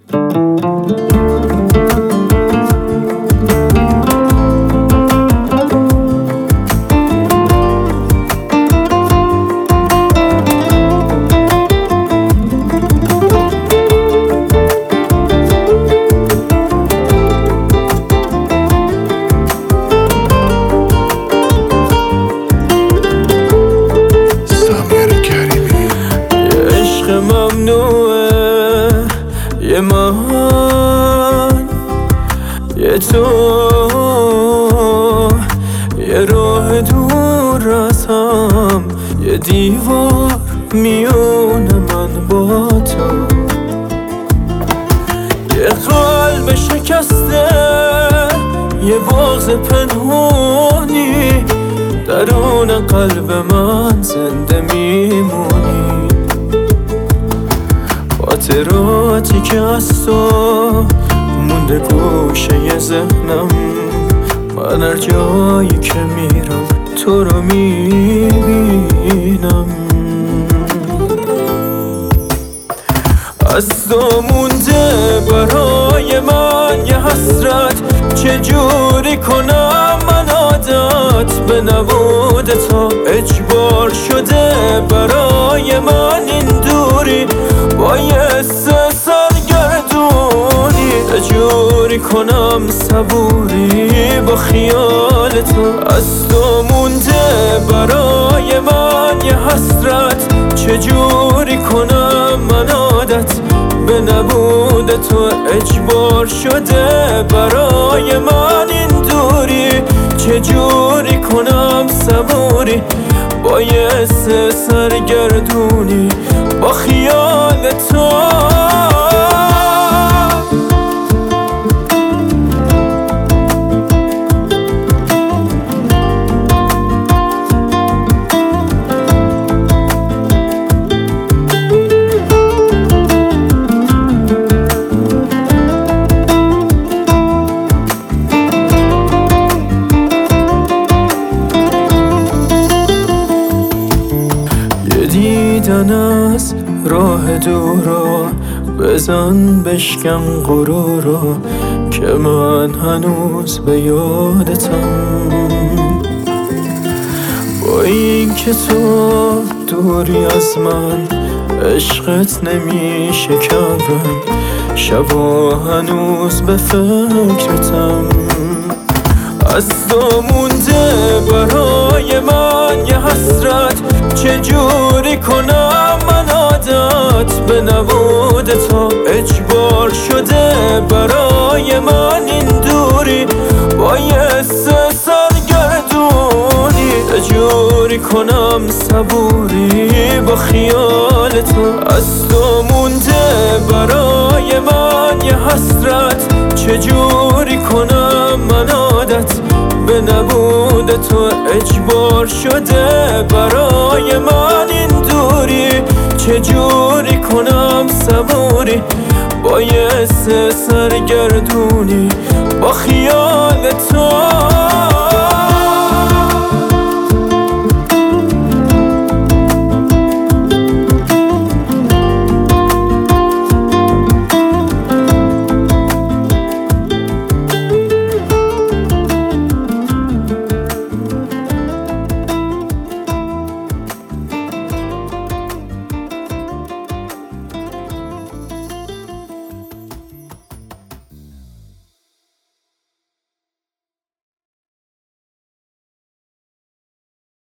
ممنوعه یه من یه تو یه راه دور از هم یه دیوار میونه من با تو یه قلب شکسته یه بغض پنهانی درون قلب من زنده میمونی خاطراتی که از تو مونده گوشه ذهنم من هر جایی که میرم تو رو میبینم از تو مونده برای من یه حسرت چجوری کنم من عادت به نبود تو اجبار شده برای من این دوری بایست سرگردونی چجوری کنم صبوری با خیال تو از تو مونده برای من یه حسرت چجوری کنم من عادت به نبود تو اجبار شده برای من این دوری چجوری کنم صبوری بایست سرگردونی با خیال تو دیدن از راه دورا بزن بشکن غرورا که من هنوز به یادتم با این که تو دوری از من عشقت نمیشه کمرم شبا هنوز به فکرتم از تو مونده برای من یه حسرت چجوری کنم من عادت به نبود تو اجبار شده برای من این دوری بایست سرگردونی چجوری کنم صبوری با خیال تو از تو مونده برای من یه حسرت چجوری کنم من عادت به نبود تو اجبار شده برای من این دوری چجوری کنم صبوری بایست سرگردونی با خیال تو